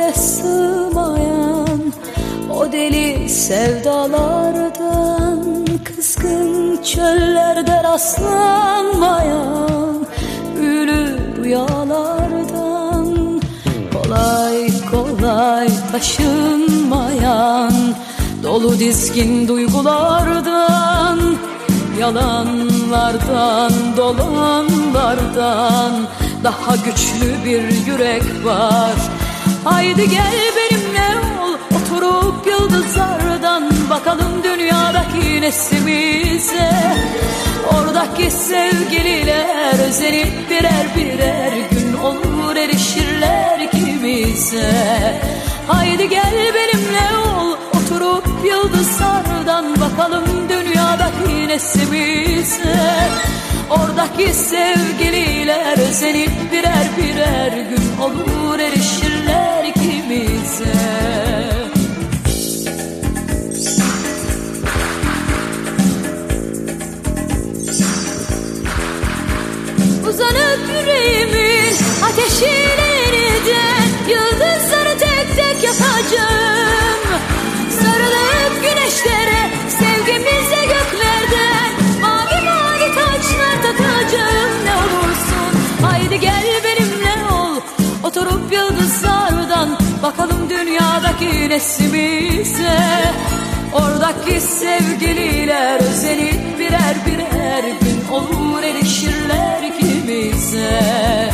zincirlere sığmayan o deli sevdalardan, kızgın çöllerde rastlanmayan büyülü rüyalardan, kolay kolay taşınmayan dolu dizgin duygulardan, yalanlardan, dolanlardan daha güçlü bir yürek var. Haydi gel benimle ol, oturup yıldızlardan bakalım dünyadaki neslimize. Oradaki sevgililer özenip birer birer gün olur erişirler ikimize. Haydi gel benimle ol, oturup yıldızlardan bakalım dünyadaki neslimize. Oradaki sevgililer özenip birer birer gün olur erişirler ikimize. Uzanıp yüreğimin ateşine yeniden yıldızları tek tek yakacağım. Sarılıp güneşlere sevgimizle göklerden mavi mavi taçlar takacağım. Ne olursun haydi gel benimle ol, oturup yıldızlardan bakalım dünyadaki neslimize. Oradaki sevgililer özenip birer birer gün olur erişirler ikimize.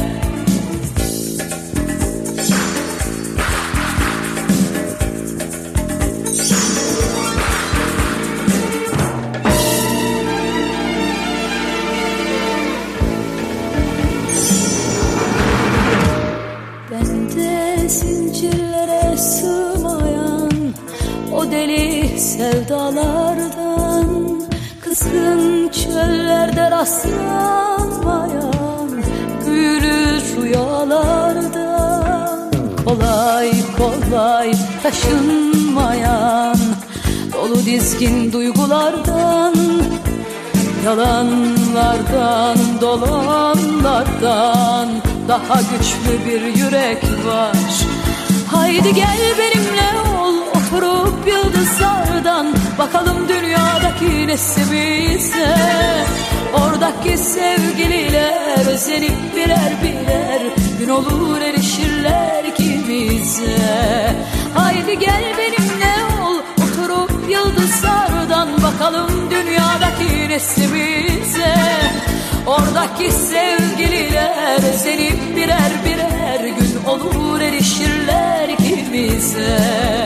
Bende zincirlere sığmayan o deli sevdalardan, kızgın çöllerde rastlanmayan büyülü rüyalardan, kolay kolay taşınmayan dolu dizgin duygulardan, yalanlardan, dolanlardan daha güçlü bir yürek var. Haydi gel benimle ol, oturup yıldızlardan bakalım dünyadaki neslimize. Oradaki sevgililer özenip birer birer gün olur erişirler ikimize. Haydi gel benimle ol, oturup yıldızlardan bakalım dünyadaki neslimize. Oradaki sevgililer özenip birer birer gün olur erişirler ikimize.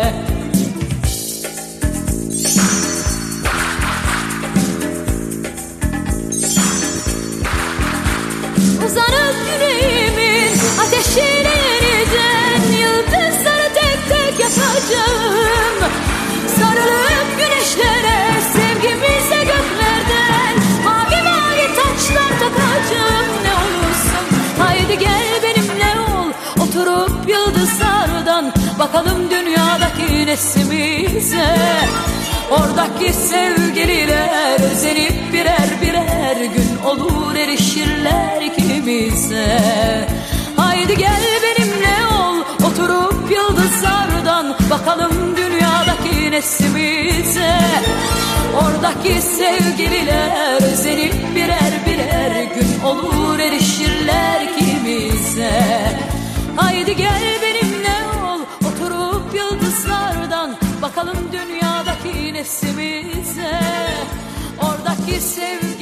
Uzanıp yüreğimin ateşine yeniden yıldızları tek tek yakacağım. Sarılıp güneşlere sevgimizle göklerden mavi mavi taçlar takacağım. Ne olursun haydi gel benimle ol, oturup yıldızlardan bakalım dünyadaki neslimize. Oradaki sevgililer özenip birer birer gün olur erişirler ikimize. Haydi gel benimle ol, oturup yıldızlardan bakalım dünyadaki neslimize. Oradaki sevgililer özenip birer birer gün olur erişirler ikimize. Haydi gel benimle ol, oturup yıldızlardan bakalım dünyadaki neslimize. Oradaki sevgililer